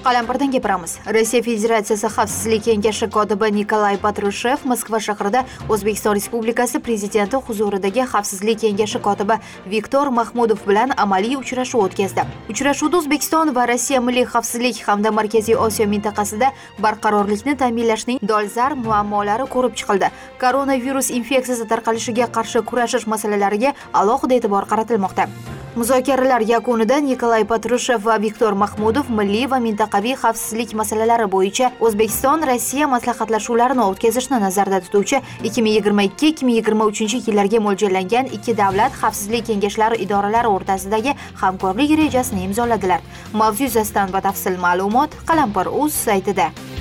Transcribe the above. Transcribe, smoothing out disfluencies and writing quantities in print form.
Qalampirdan gapiramiz. Rossiya Federatsiyasi Xavfsizlik kengashi kotibi Nikolay Patrushev Moskva shahrida O'zbekiston Respublikasi prezidenti huzuridagi Xavfsizlik kengashi kotibi Viktor Mahmudov bilan amaliy uchrashuv o'tkazdi. Uchrashuvda O'zbekiston va Rossiya milliy xavfsizlik hamda Markaziy Osiyo mintaqasida barqarorlikni ta'minlashning dolzarb muammolari ko'rib chiqildi. Koronavirus infeksiyasi tarqalishiga qarshi kurashish masalalariga alohida e'tibor qaratilmoqda. Muzokaralar yakunida Nikolay Patrushev va Viktor Mahmudov milliy va mintaqaviy xavfsizlik masalalari bo'yicha O'zbekiston-Rossiya maslahatlashuvlarini o'tkazishni nazarda tutuvchi 2022-2023 yillarga mo'ljallangan ikki davlat xavfsizlik kengashlari idoralari o'rtasidagi hamkorlik rejasini imzoladilar. Mavzu yuzasidan batafsil ma'lumot Qalampir.uz saytida.